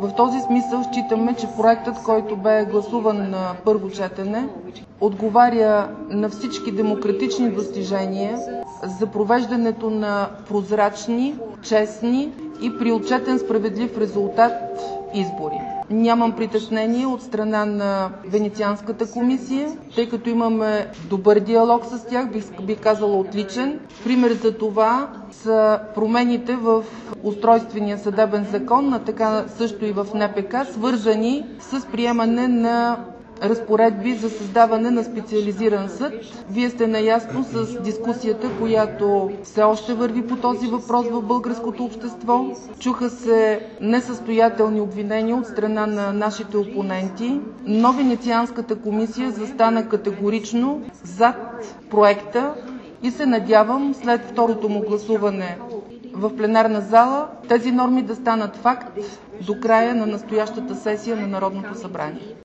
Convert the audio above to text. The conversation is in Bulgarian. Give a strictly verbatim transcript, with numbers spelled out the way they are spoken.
В този смисъл считаме, че проектът, който бе гласуван на първо четене, отговаря на всички демократични достижения за провеждането на прозрачни, честни и при отчетен справедлив резултат избори. Нямам притеснение от страна на Венецианската комисия, тъй като имаме добър диалог с тях, бих казала отличен. Пример за това са промените в Устройствения съдебен закон, а така също и в Н П К, свързани с приемане на разпоредби за създаване на специализиран съд. Вие сте наясно с дискусията, която все още върви по този въпрос в българското общество. Чуха се несъстоятелни обвинения от страна на нашите опоненти, но Венецианската комисия застана категорично зад проекта и се надявам след второто му гласуване в пленарна зала тези норми да станат факт до края на настоящата сесия на Народното събрание.